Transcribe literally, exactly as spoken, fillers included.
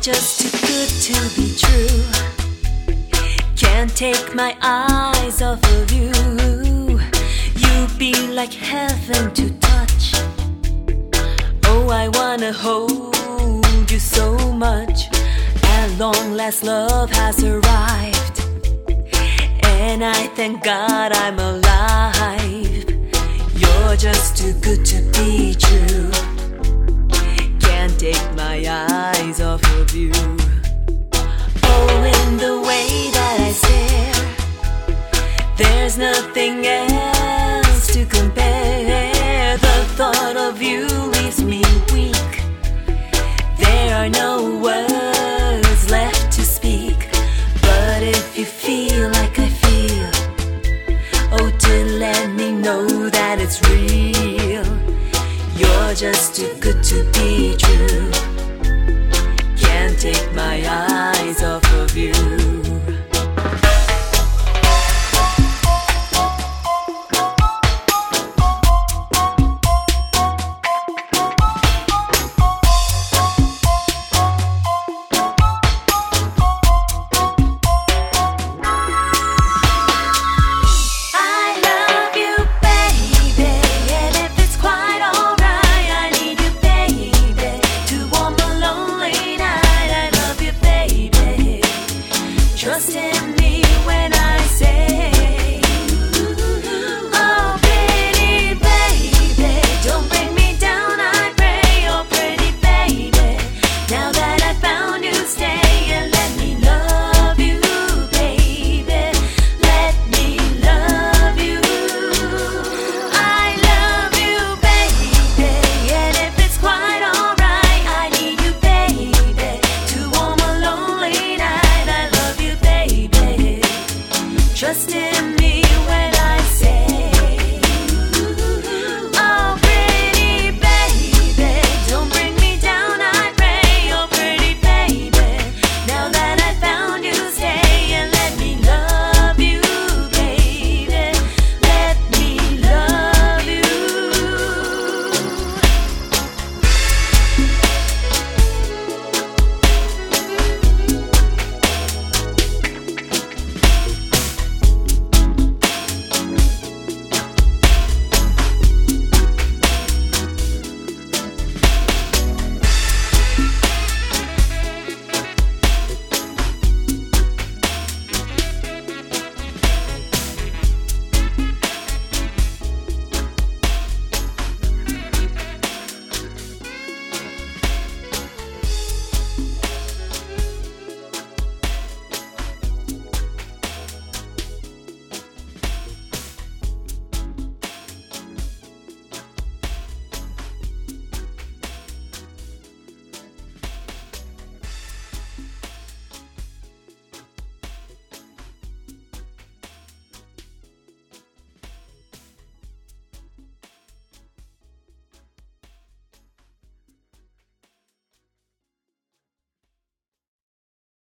just too good to be true. Can't take my eyes off of you. You be like heaven to touch. Oh, I wanna hold you so much. At long last love has arrived, and I thank God I'm alive. You're just too good to be true. Can't take my eyes off of you. Oh, in the way that I stare, there's nothing else to compare. The thought of you leaves me weak. There are no words left to speak. But if you feel like I feel, oh, to let me know that it's real. You're just too good to be true.